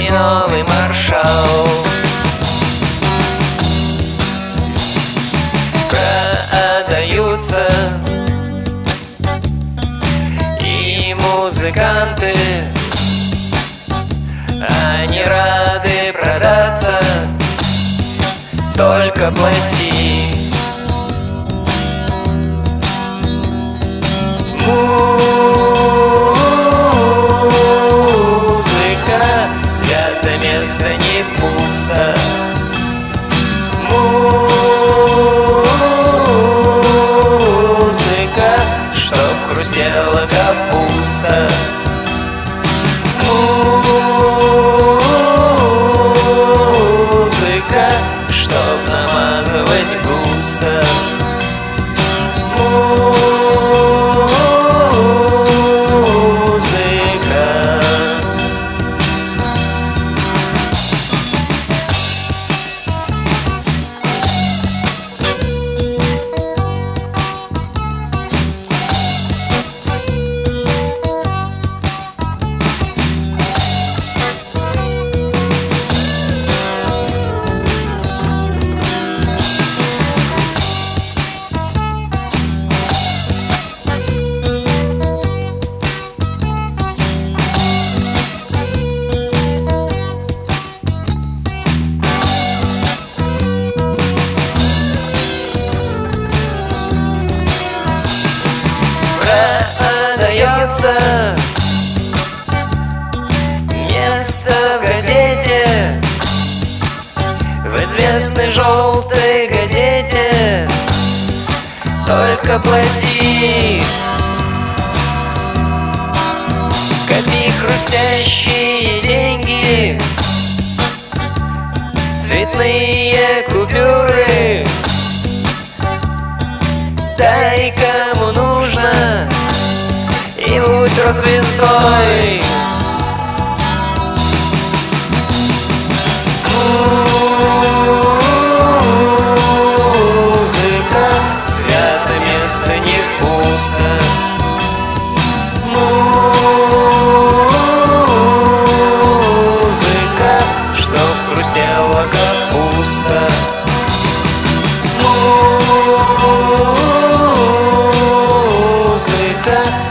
и новый маршал. Продаются и музыканты, они рады продаться, только плати. Музыка, свято место не пусто. Музыка, чтоб хрустела капуста. Музыка, чтоб намазывать густо. Продается место в газете, в известной желтой газете, только плати. Копи хрустящие деньги, цветные купюры, дай кому нужно и будь рок-звездой. Музыка, свято место не пусто. Музыка, чтоб хрустела капуста. Музыка,